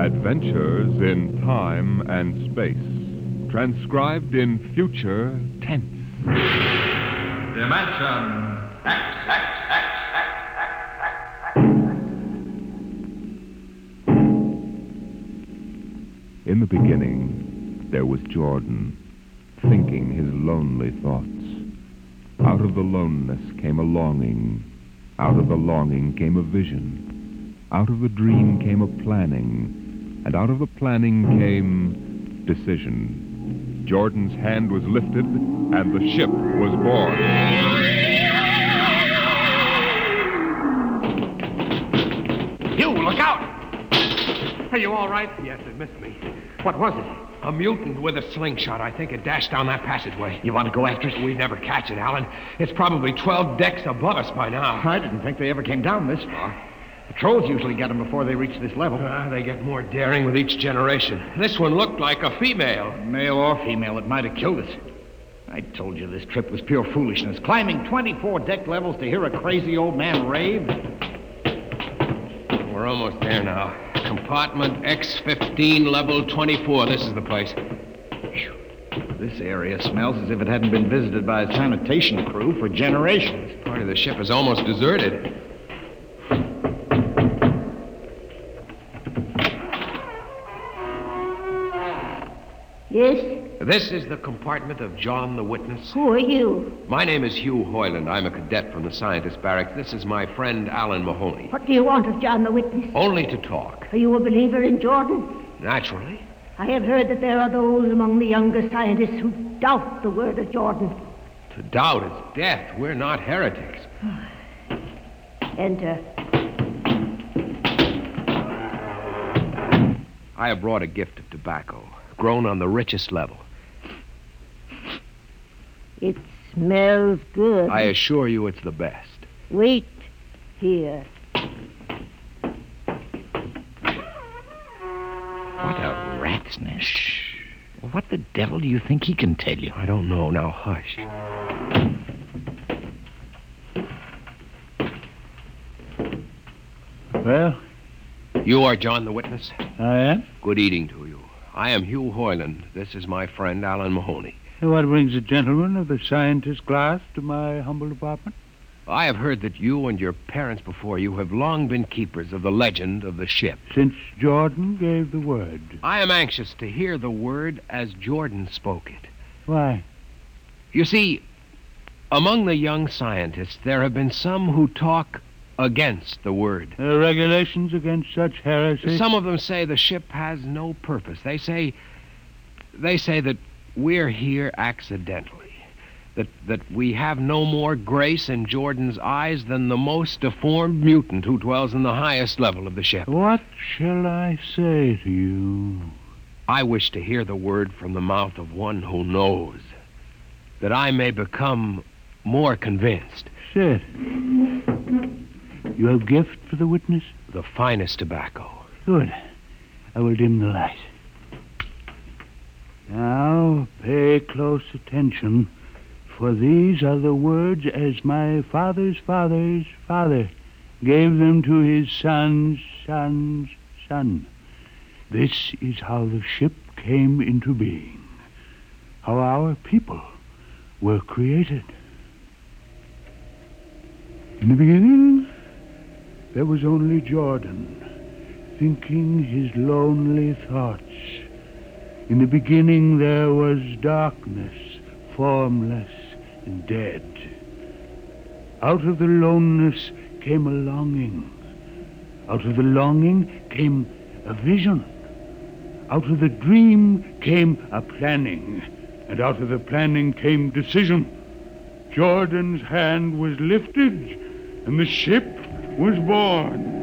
Adventures in time and space, transcribed in future tense. Dimension X. In the beginning, there was Jordan, thinking his lonely thoughts. Out of the loneness came a longing. Out of the longing came a vision. Out of the dream came a planning. And out of the planning came decision. Jordan's hand was lifted, and the ship was born. You, look out! Are you all right? Yes, it missed me. What was it? A mutant with a slingshot. I think it dashed down that passageway. You want to go after it? We'd never catch it, Alan. It's probably 12 decks above us by now. I didn't think they ever came down this far. Patrols usually get them before they reach this level. They get more daring with each generation. This one looked like a female. Male or female, it might have killed us. I told you this trip was pure foolishness. Climbing 24 deck levels to hear a crazy old man rave. We're almost there now. Compartment X15, level 24. This is the place. Whew. This area smells as if it hadn't been visited by a sanitation crew for generations. Part of the ship is almost deserted. Yes? This is the compartment of John the Witness. Who are you? My name is Hugh Hoyland. I'm a cadet from the scientist barracks. This is my friend Alan Mahoney. What do you want of John the Witness? Only to talk. Are you a believer in Jordan? Naturally. I have heard that there are those among the younger scientists who doubt the word of Jordan. To doubt is death. We're not heretics. Enter. I have brought a gift of tobacco, grown on the richest level. It smells good. I assure you it's the best. Wait here. What a rat's nest. What the devil do you think he can tell you? I don't know. Now, hush. Well? You are John the Witness? I am. Good eating to you. I am Hugh Hoyland. This is my friend Alan Mahoney. What brings a gentleman of the scientist class to my humble apartment? I have heard that you and your parents before you have long been keepers of the legend of the ship. Since Jordan gave the word. I am anxious to hear the word as Jordan spoke it. Why? You see, among the young scientists, there have been some who talk against the word. Regulations against such heresy? Some of them say the ship has no purpose. They say that we're here accidentally. That we have no more grace in Jordan's eyes than the most deformed mutant who dwells in the highest level of the ship. What shall I say to you? I wish to hear the word from the mouth of one who knows, that I may become more convinced. Sit. You have gift for the witness? The finest tobacco. Good. I will dim the light. Now, pay close attention, for these are the words as my father's father's father gave them to his son's son's son. This is how the ship came into being, how our people were created. In the beginning, there was only Jordan, thinking his lonely thoughts. In the beginning, there was darkness, formless and dead. Out of the loneness came a longing. Out of the longing came a vision. Out of the dream came a planning. And out of the planning came decision. Jordan's hand was lifted, and the ship was born.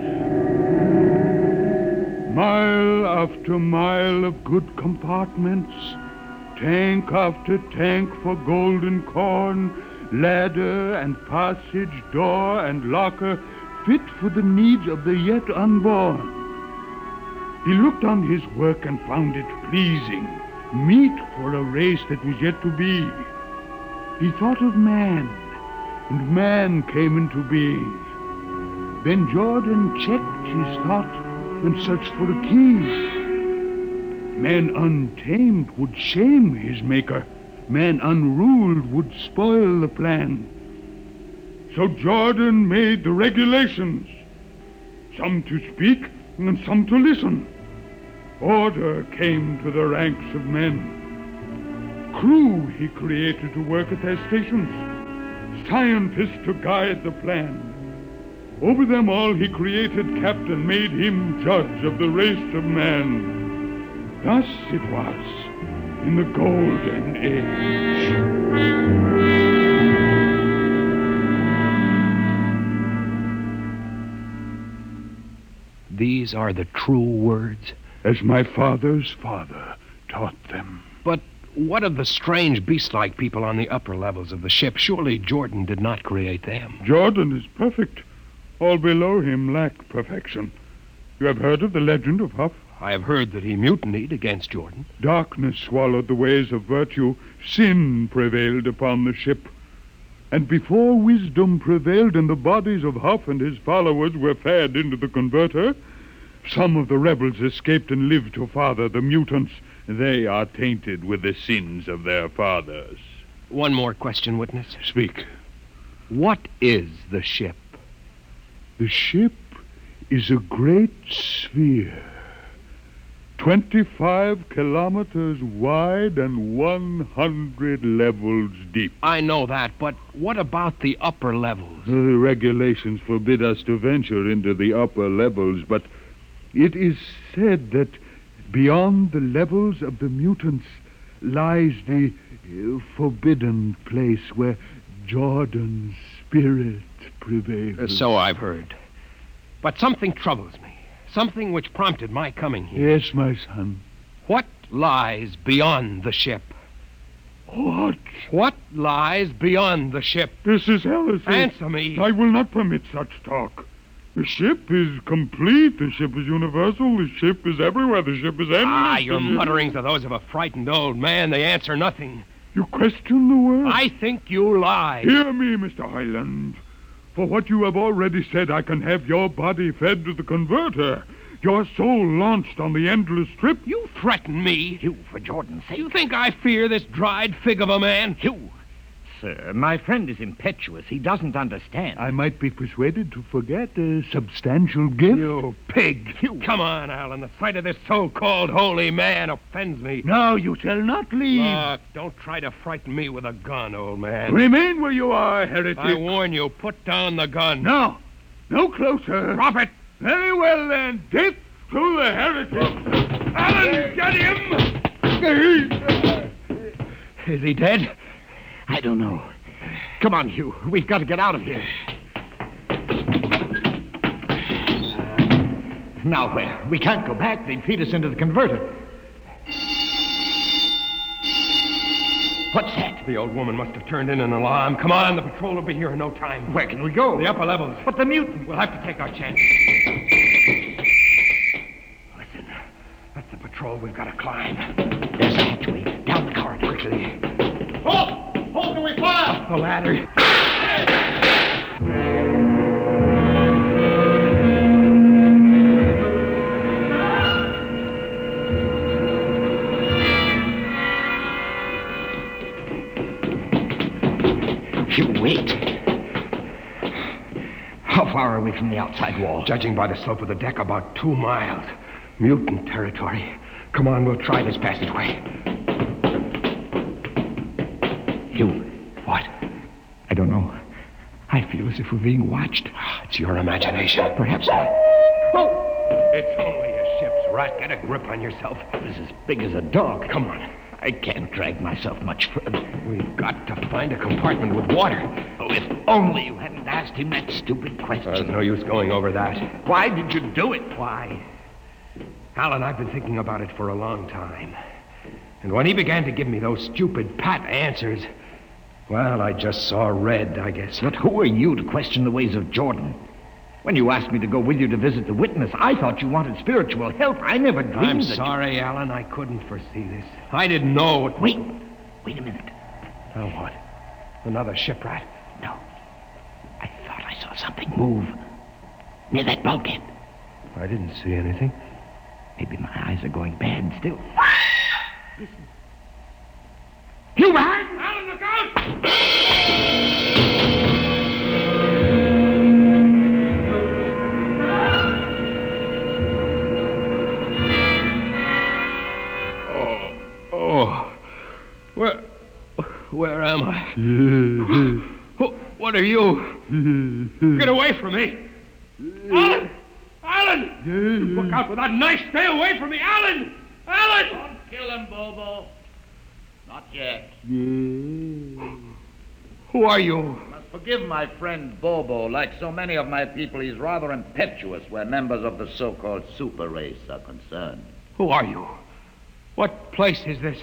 Mile after mile of good compartments, tank after tank for golden corn, ladder and passage, door and locker, fit for the needs of the yet unborn. He looked on his work and found it pleasing, meet for a race that was yet to be. He thought of man, and man came into being. Then Jordan checked his thought and searched for a key. Man untamed would shame his maker. Man unruled would spoil the plan. So Jordan made the regulations, some to speak and some to listen. Order came to the ranks of men. Crew he created to work at their stations, scientists to guide the plan. Over them all he created captain, made him judge of the race of man. Thus it was in the Golden Age. These are the true words? As my father's father taught them. But what of the strange beast-like people on the upper levels of the ship? Surely Jordan did not create them. Jordan is perfect. All below him lack perfection. You have heard of the legend of Huff? I have heard that he mutinied against Jordan. Darkness swallowed the ways of virtue. Sin prevailed upon the ship. And before wisdom prevailed and the bodies of Huff and his followers were fed into the converter, some of the rebels escaped and lived to father the mutants. They are tainted with the sins of their fathers. One more question, witness. Speak. What is the ship? The ship is a great sphere, 25 kilometers wide and 100 levels deep. I know that, but what about the upper levels? The regulations forbid us to venture into the upper levels, but it is said that beyond the levels of the mutants lies the forbidden place where Jordan's spirit prevails. So I've heard. But something troubles me. Something which prompted my coming here. Yes, my son. What lies beyond the ship? What? What lies beyond the ship? This is heresy. Answer me. I will not permit such talk. The ship is complete. The ship is universal. The ship is everywhere. The ship is endless. Your mutterings are those of a frightened old man. They answer nothing. You question the word? I think you lie. Hear me, Mr. Highland. For what you have already said, I can have your body fed to the converter, your soul launched on the endless trip. You threaten me. You, for Jordan's sake. You think I fear this dried fig of a man? You. Sir, my friend is impetuous. He doesn't understand. I might be persuaded to forget a substantial gift. You pig. You. Come on, Alan. The sight of this so-called holy man offends me. No, you shall not leave. Look, don't try to frighten me with a gun, old man. Remain where you are, heretic. I warn you, put down the gun. No. No closer. Drop it. Very well, then. Death to the heretic. Alan, get him! Is he dead? I don't know. Come on, Hugh. We've got to get out of here. Now where? We can't go back. They'd feed us into the converter. What's that? The old woman must have turned in an alarm. Come on, the patrol will be here in no time. Where can we go? The upper levels. But the mutant. We'll have to take our chance. Listen, that's the patrol we've got to climb. There's a hatchway. Down the corridor. Quickly. Halt! Halt, do we fire? The ladder. Hugh, wait. How far are we from the outside wall? Judging by the slope of the deck, about 2 miles. Mutant territory. Come on, we'll try this passageway. Hugh. What? I don't know. I feel as if we're being watched. It's your imagination. Perhaps not. Oh! It's only a ship's rat. Get a grip on yourself. It's as big as a dog. Come on. I can't drag myself much further. We've got to find a compartment with water. Oh, if only you hadn't asked him that stupid question. There's no use going over that. Why did you do it? Why? Alan, I've been thinking about it for a long time. And when he began to give me those stupid pat answers, well, I just saw red, I guess. But who are you to question the ways of Jordan? When you asked me to go with you to visit the witness, I thought you wanted spiritual help. I never dreamed I'm that sorry, Alan. I couldn't foresee this. I didn't know it. Wait a minute. Now what? Another shipwreck? No. I thought I saw something move near that bulkhead. I didn't see anything. Maybe my eyes are going bad still. Listen. You behind! Alan, look out! Oh. Where am I? What are you? Get away from me! Alan! Alan! Look out for that knife! Stay away from me! Alan! Alan! Don't kill him, Bobo. Not yet. Who are you? You must forgive my friend Bobo. Like so many of my people, he's rather impetuous where members of the so-called super race are concerned. Who are you? What place is this?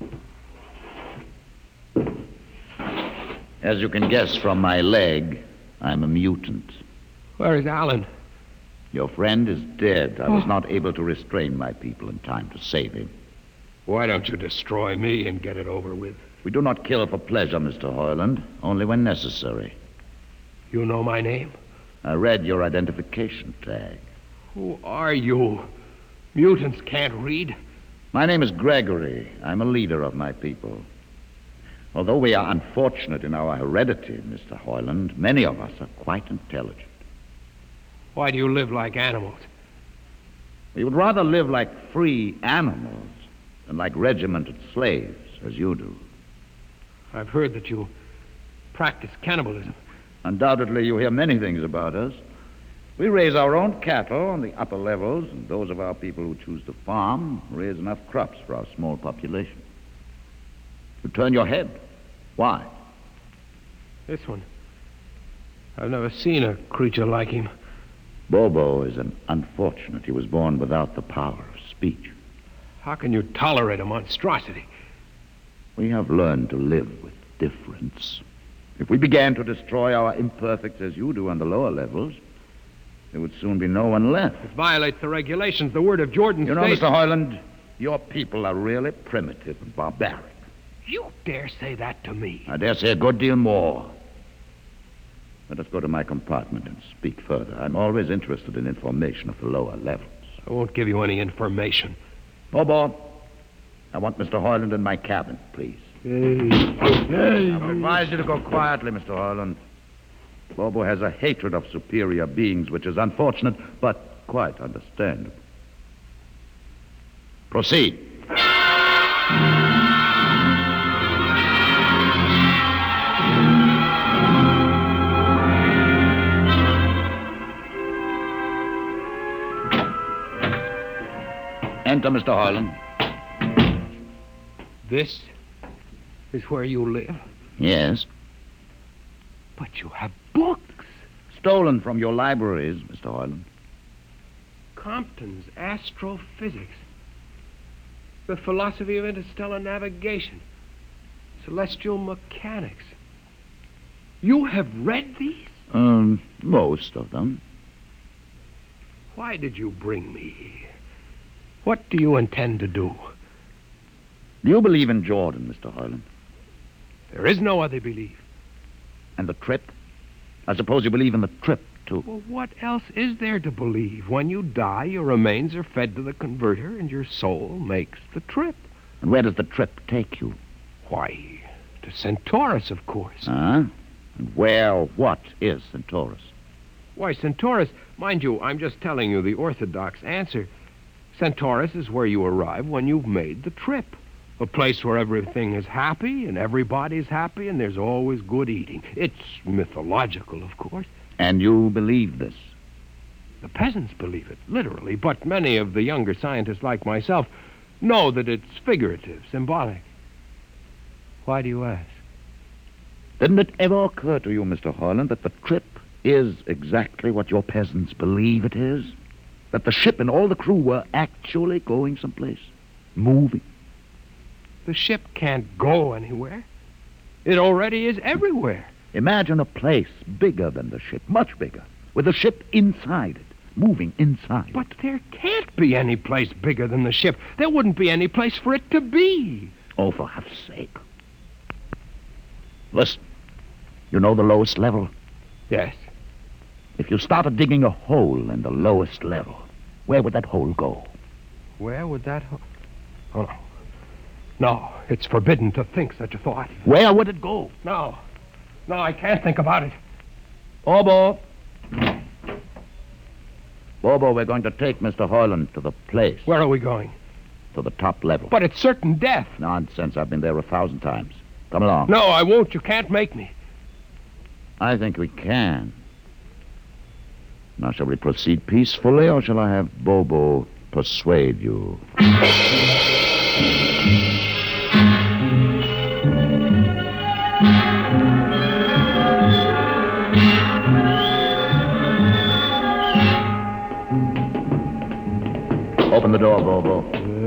As you can guess from my leg, I'm a mutant. Where is Alan? Your friend is dead. I was not able to restrain my people in time to save him. Why don't you destroy me and get it over with? We do not kill for pleasure, Mr. Hoyland, only when necessary. You know my name? I read your identification tag. Who are you? Mutants can't read. My name is Gregory. I'm a leader of my people. Although we are unfortunate in our heredity, Mr. Hoyland, many of us are quite intelligent. Why do you live like animals? We would rather live like free animals than like regimented slaves, as you do. I've heard that you practice cannibalism. Undoubtedly, you hear many things about us. We raise our own cattle on the upper levels, and those of our people who choose to farm raise enough crops for our small population. You turn your head. Why? This one. I've never seen a creature like him. Bobo is an unfortunate. He was born without the power of speech. How can you tolerate a monstrosity? We have learned to live with difference. If we began to destroy our imperfects as you do on the lower levels, there would soon be no one left. It violates the regulations. The word of Jordan You know, states... Mr. Hoyland, your people are really primitive and barbaric. You dare say that to me? I dare say a good deal more. Let us go to my compartment and speak further. I'm always interested in information of the lower levels. I won't give you any information. Bobo, I want Mr. Hoyland in my cabin, please. Hey. I advise you to go quietly, Mr. Hoyland. Bobo has a hatred of superior beings, which is unfortunate, but quite understandable. Proceed. Enter, Mr. Hoyland. This is where you live? Yes. But you have books. Stolen from your libraries, Mr. Hoyland. Compton's Astrophysics. The Philosophy of Interstellar Navigation. Celestial Mechanics. You have read these? Most of them. Why did you bring me here? What do you intend to do? Do you believe in Jordan, Mr. Hoyland? There is no other belief. And the trip? I suppose you believe in the trip, too. Well, what else is there to believe? When you die, your remains are fed to the converter, and your soul makes the trip. And where does the trip take you? Why, to Centaurus, of course. Huh? And what is Centaurus? Why, Centaurus, mind you, I'm just telling you the orthodox answer. Centaurus is where you arrive when you've made the trip. A place where everything is happy and everybody's happy and there's always good eating. It's mythological, of course. And you believe this? The peasants believe it, literally, but many of the younger scientists like myself know that it's figurative, symbolic. Why do you ask? Didn't it ever occur to you, Mr. Hoyland, that the trip is exactly what your peasants believe it is? That the ship and all the crew were actually going someplace, moving? The ship can't go anywhere. It already is everywhere. Imagine a place bigger than the ship, much bigger, with the ship inside it, moving inside. But there can't be any place bigger than the ship. There wouldn't be any place for it to be. Oh, for heaven's sake. Listen, you know the lowest level? Yes. If you started digging a hole in the lowest level, where would that hole go? Where would that... Oh, no. No, it's forbidden to think such a thought. Where would it go? No. No, I can't think about it. Bobo. Bobo, we're going to take Mr. Hoyland to the place. Where are we going? To the top level. But it's certain death. Nonsense. I've been there 1,000 times. Come along. No, I won't. You can't make me. I think we can. Now, shall we proceed peacefully, or shall I have Bobo persuade you? Open the door, Bobo.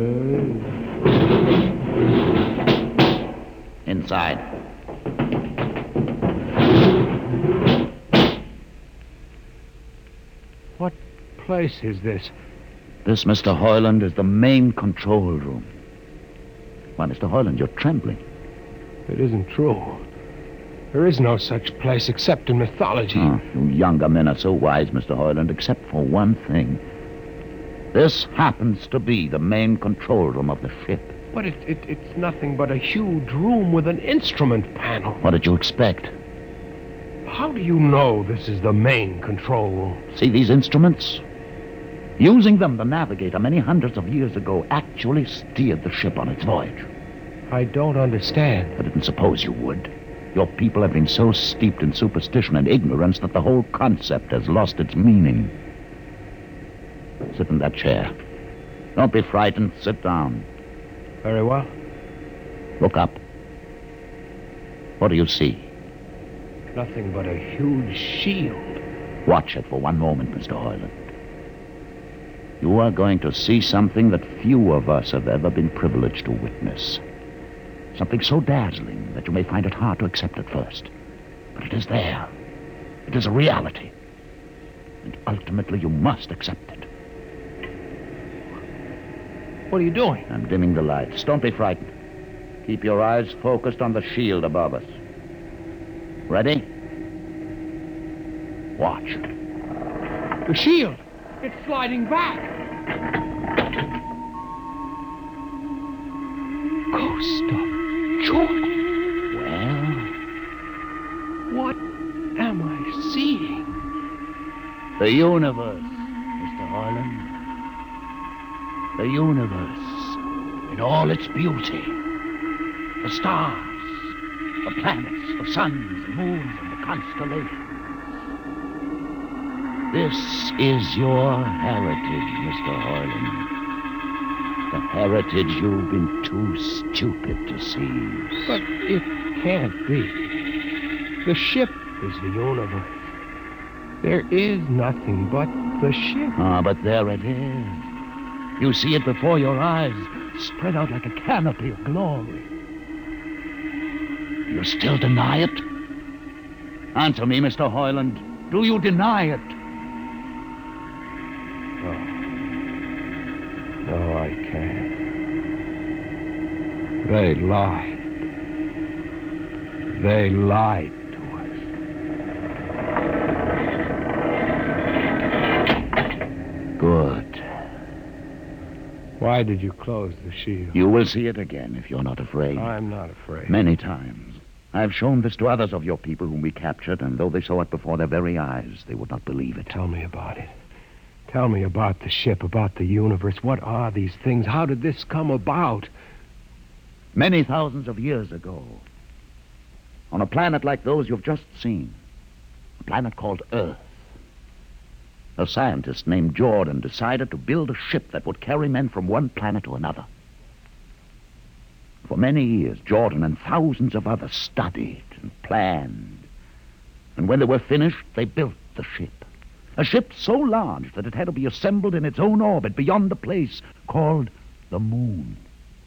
Inside. What place is this? This, Mr. Hoyland, is the main control room. Why, Mr. Hoyland, you're trembling. It isn't true. There is no such place except in mythology. Oh, you younger men are so wise, Mr. Hoyland, except for one thing. This happens to be the main control room of the ship. But it's nothing but a huge room with an instrument panel. What did you expect? How do you know this is the main control room? See these instruments? Using them, the navigator, many hundreds of years ago, actually steered the ship on its voyage. I don't understand. I didn't suppose you would. Your people have been so steeped in superstition and ignorance that the whole concept has lost its meaning. Sit in that chair. Don't be frightened. Sit down. Very well. Look up. What do you see? Nothing but a huge shield. Watch it for one moment, Mr. Hoyland. You are going to see something that few of us have ever been privileged to witness. Something so dazzling that you may find it hard to accept at first. But it is there. It is a reality. And ultimately you must accept it. What are you doing? I'm dimming the lights. Don't be frightened. Keep your eyes focused on the shield above us. Ready? Watch. The shield. It's sliding back. Ghost of Jordan. Well? What am I seeing? The universe, Mr. Hoyland. The universe in all its beauty. The stars, the planets, the suns, the moons, and the constellations. This is your heritage, Mr. Hoyland. The heritage you've been too stupid to seize. But it can't be. The ship is the universe. There is nothing but the ship. Ah, but there it is. You see it before your eyes, spread out like a canopy of glory. You still deny it? Answer me, Mr. Hoyland. Do you deny it? No, I can't. They lied. They lied to us. Good. Why did you close the shield? You will see it again if you're not afraid. I'm not afraid. Many times. I've shown this to others of your people whom we captured, and though they saw it before their very eyes, they would not believe it. Tell me about it. Tell me about the ship, about the universe. What are these things? How did this come about? Many thousands of years ago, on a planet like those you've just seen, a planet called Earth, a scientist named Jordan decided to build a ship that would carry men from one planet to another. For many years, Jordan and thousands of others studied and planned. And when they were finished, they built the ship. A ship so large that it had to be assembled in its own orbit beyond the place called the moon.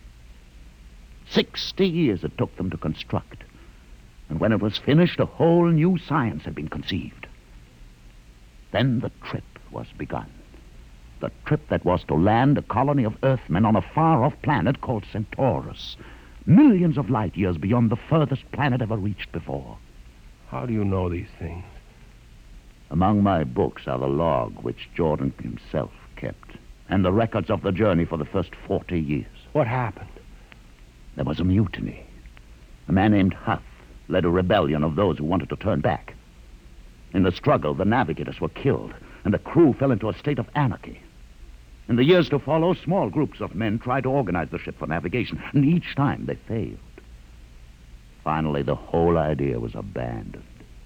60 years it took them to construct. And when it was finished, a whole new science had been conceived. Then the trip was begun. The trip that was to land a colony of Earthmen on a far-off planet called Centaurus, millions of light years beyond the furthest planet ever reached before. How do you know these things? Among my books are the log which Jordan himself kept. and the records of the journey for the first 40 years. What happened? There was a mutiny. A man named Huff led a rebellion of those who wanted to turn back. In the struggle, the navigators were killed, and the crew fell into a state of anarchy. In the years to follow, small groups of men tried to organize the ship for navigation, and each time they failed. Finally, the whole idea was abandoned.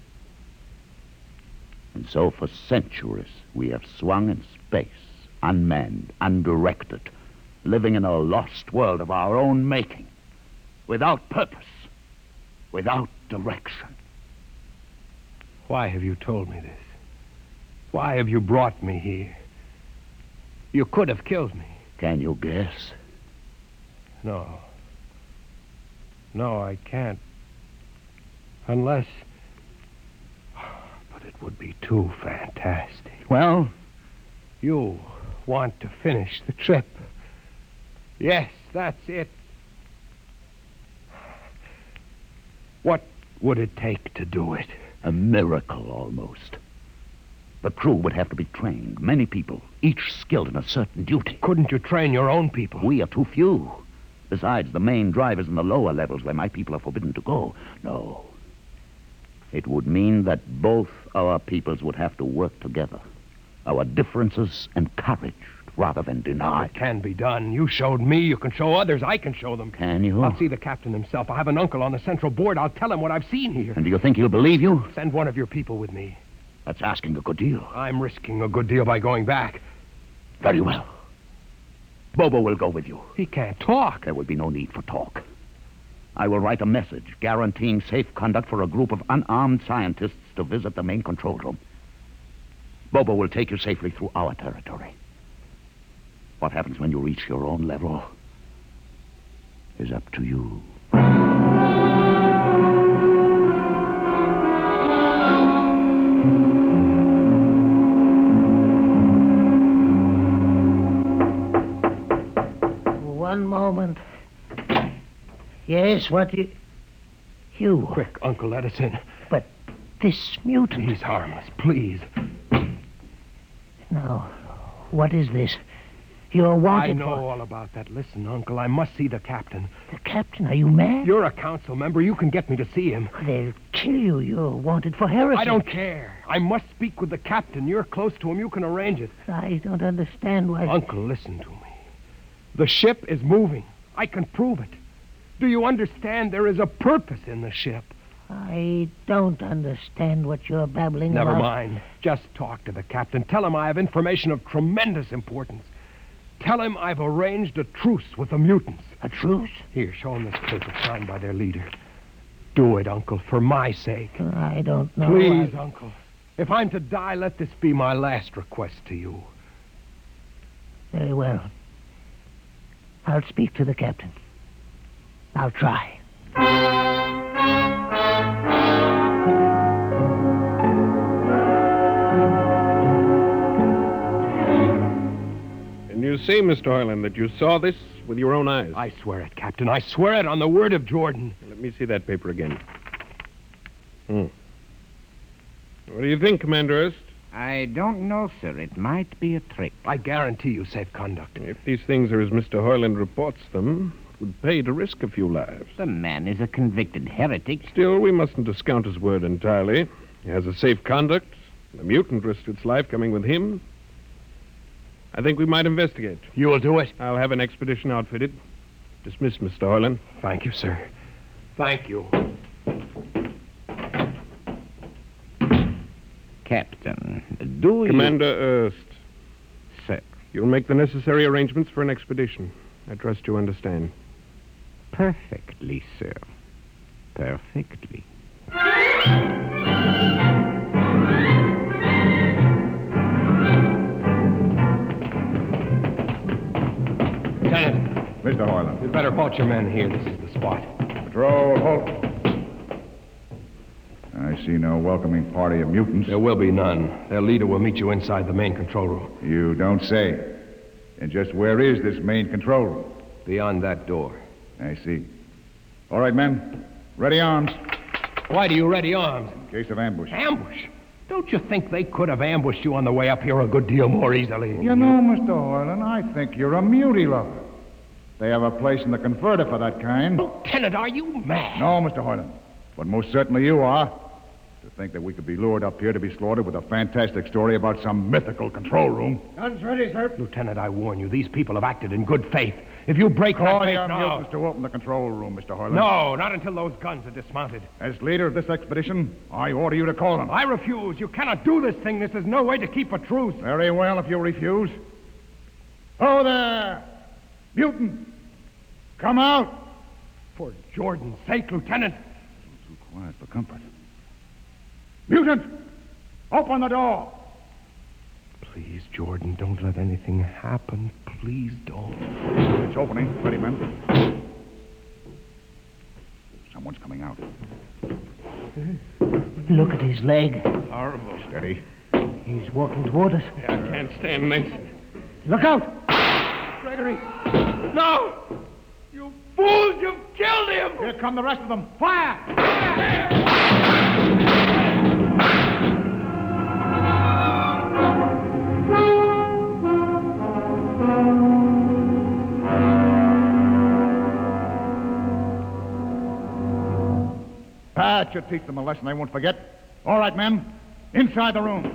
And so for centuries, we have swung in space, unmanned, undirected, living in a lost world of our own making, without purpose, without direction. Why have you told me this? Why have you brought me here? You could have killed me. Can you guess? No. No, I can't. Unless... But it would be too fantastic. Well, You want to finish the trip. Yes, that's it. What would it take to do it? a miracle almost. The crew would have to be trained. Many people, each skilled in a certain duty. Couldn't you train your own people? We are too few. Besides, the main drivers in the lower levels where my people are forbidden to go. No. It would mean that both our peoples would have to work together. Our differences encouraged rather than denied. It can be done. You showed me. You can show others. I can show them. Can you? I'll see the captain himself. I have an uncle on the central board. I'll tell him what I've seen here. And do you think he'll believe you? Send one of your people with me. That's asking a good deal. I'm risking a good deal by going back. Very well. Bobo will go with you. He can't talk. There will be no need for talk. I will write a message guaranteeing safe conduct for a group of unarmed scientists to visit the main control room. Bobo will take you safely through our territory. What happens when you reach your own level is up to you. One moment. Yes, what you... Quick, Uncle, let us in. But this mutant... He's harmless, please. Now, what is this? You're wanted I know for... all about that. Listen, Uncle, I must see the captain. The captain? Are you mad? You're a council member. You can get me to see him. They'll kill you. You're wanted for heresy. I don't care. I must speak with the captain. You're close to him. You can arrange it. I don't understand why... Uncle, listen to me. The ship is moving. I can prove it. Do you understand? There is a purpose in the ship. I don't understand what you're babbling Never about. mind. Just talk to the captain. Tell him I have information of tremendous importance. Tell him I've arranged a truce with the mutants. A truce? Here, show him this paper signed by their leader. Do it, Uncle, for my sake. I don't know. Please, Uncle. If I'm to die, let this be my last request to you. Very well. I'll speak to the captain. I'll try. And you say, Mr. Hoyland, that you saw this with your own eyes? I swear it, Captain. I swear it on the word of Jordan. Let me see that paper again. What do you think, Commander Erst? I don't know, sir. It might be a trick. I guarantee you safe conduct. If these things are as Mr. Hoyland reports them, it would pay to risk a few lives. The man is a convicted heretic. Still, we mustn't discount his word entirely. He has a safe conduct. The mutant risked its life coming with him. I think we might investigate. You will do it? I'll have an expedition outfitted. Dismissed, Mr. Hoyland. Thank you, sir. Thank you. Captain, do you... Commander Erst. Sir. You'll make the necessary arrangements for an expedition. I trust you understand. Perfectly, sir. Perfectly. Lieutenant, Mr. Hoyland. you'd better halt your men here. This is the spot. Patrol, halt. I see no welcoming party of mutants. There will be none. Their leader will meet you inside the main control room. You don't say. And just where is this main control room? Beyond that door. I see. All right, men. Ready arms. Why do you ready arms? In case of ambush. Ambush? Don't you think they could have ambushed you on the way up here a good deal more easily? You know, Mr. Hoyland, I think you're a mutie lover. They have a place in the converter for that kind. Lieutenant, are you mad? No, Mr. Hoyland. But most certainly you are. To think that we could be lured up here to be slaughtered with a fantastic story about some mythical control room. Guns ready, sir. Lieutenant, I warn you, these people have acted in good faith. If you break that Call faith your now... mutants to open the control room, Mr. Hoyland. No, not until those guns are dismounted. As leader of this expedition, I order you to call them. I refuse. You cannot do this thing. This is no way to keep a truce. Very well, if you refuse. Oh, there! Mutant! Come out! For Jordan's sake, Lieutenant. Too quiet for comfort. Mutant! Open the door! Please, Jordan, don't let anything happen. Please don't. It's opening. Ready, men. Someone's coming out. Look at his leg. Horrible. Steady. He's walking toward us. Yeah, I can't stand this. Look out! Gregory! No! You fools! You've killed him! Here come the rest of them. Fire! That should teach them a lesson they won't forget. All right, men. Inside the room.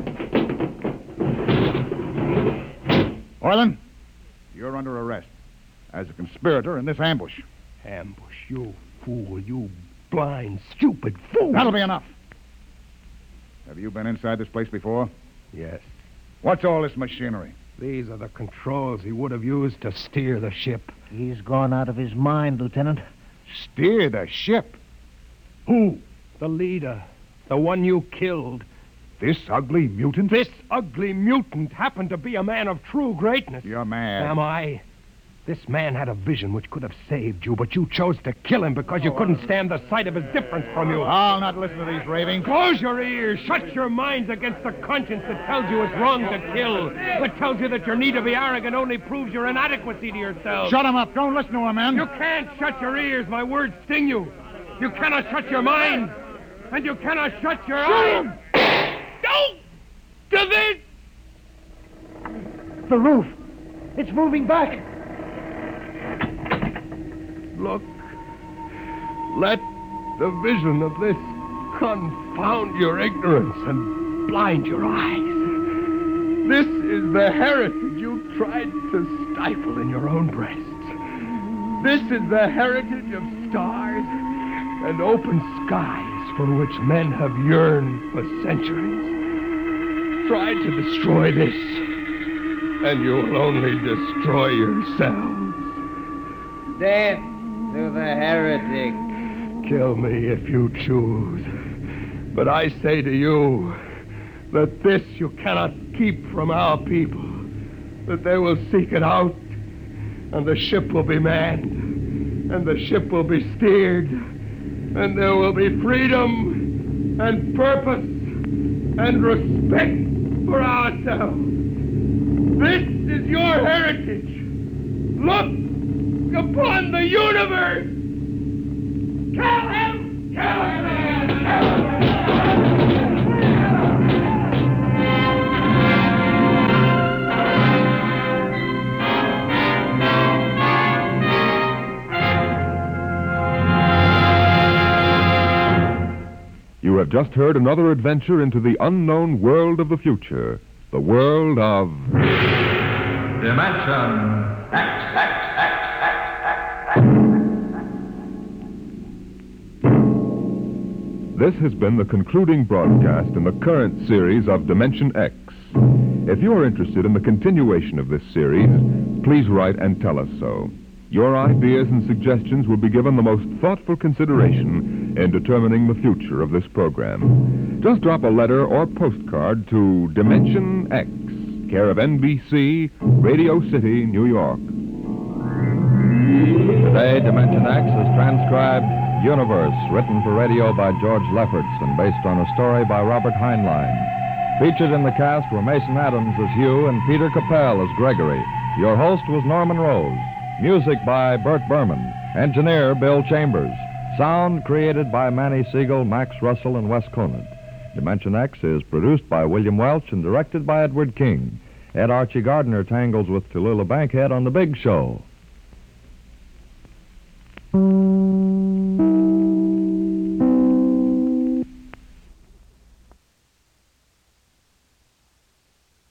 Hoyland, you're under arrest as a conspirator in this ambush. Ambush, you fool, you blind, stupid fool. That'll be enough. Have you been inside this place before? Yes. What's all this machinery? These are the controls he would have used to steer the ship. He's gone out of his mind, Lieutenant. Steer the ship? Who? The leader. The one you killed. This ugly mutant? This ugly mutant happened to be a man of true greatness. You're mad. Am I? This man had a vision which could have saved you, but you chose to kill him because you couldn't stand the sight of his difference from you. I'll not listen to these ravings. Close your ears. Shut your minds against the conscience that tells you it's wrong to kill. That tells you that your need to be arrogant only proves your inadequacy to yourself. Shut him up. Don't listen to him, man. You can't shut your ears. My words sting you. You cannot shut your mind. And you cannot shut your eyes. Don't do this! The roof. It's moving back. Look. Let the vision of this confound your ignorance and blind your eyes. This is the heritage you tried to stifle in your own breasts. This is the heritage of stars and open skies for which men have yearned for centuries. Try to destroy this, and you'll only destroy yourselves. Death to the heretic. Kill me if you choose. But I say to you that this you cannot keep from our people, that they will seek it out, and the ship will be manned, and the ship will be steered, and there will be freedom and purpose and respect for ourselves. This is your heritage. Look upon the universe. Kill him! Kill him! Kill him! You have just heard another adventure into the unknown world of the future, the world of... Dimension X. This has been the concluding broadcast in the current series of Dimension X. If you are interested in the continuation of this series, please write and tell us so. Your ideas and suggestions will be given the most thoughtful consideration in determining the future of this program. Just drop a letter or postcard to Dimension X, care of NBC, Radio City, New York. Today, Dimension X is transcribed Universe, written for radio by George Lefferts and based on a story by Robert Heinlein. Featured in the cast were Mason Adams as Hugh and Peter Capell as Gregory. Your host was Norman Rose. Music by Bert Berman. Engineer Bill Chambers. Sound created by Manny Siegel, Max Russell, and Wes Conant. Dimension X is produced by William Welch and directed by Edward King. Ed Archie Gardner tangles with Tallulah Bankhead on The Big Show.